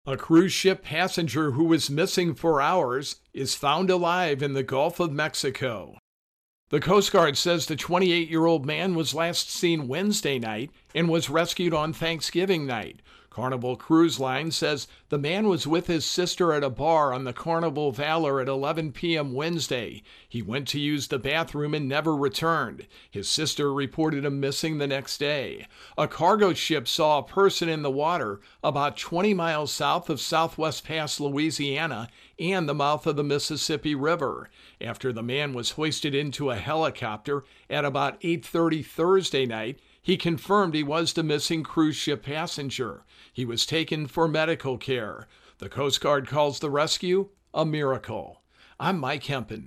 A cruise ship passenger who was missing for hours is found alive in the Gulf of Mexico. The Coast Guard says the 28-year-old man was last seen Wednesday night and was rescued on Thanksgiving night. Carnival Cruise Line says the man was with his sister at a bar on the Carnival Valor at 11 p.m. Wednesday. He went to use the bathroom and never returned. His sister reported him missing the next day. A cargo ship saw a person in the water about 20 miles south of Southwest Pass, Louisiana, and the mouth of the Mississippi River. After the man was hoisted into a helicopter at about 8:30 Thursday night, he confirmed he was the missing cruise ship passenger. He was taken for medical care. The Coast Guard calls the rescue a miracle. I'm Mike Hempen.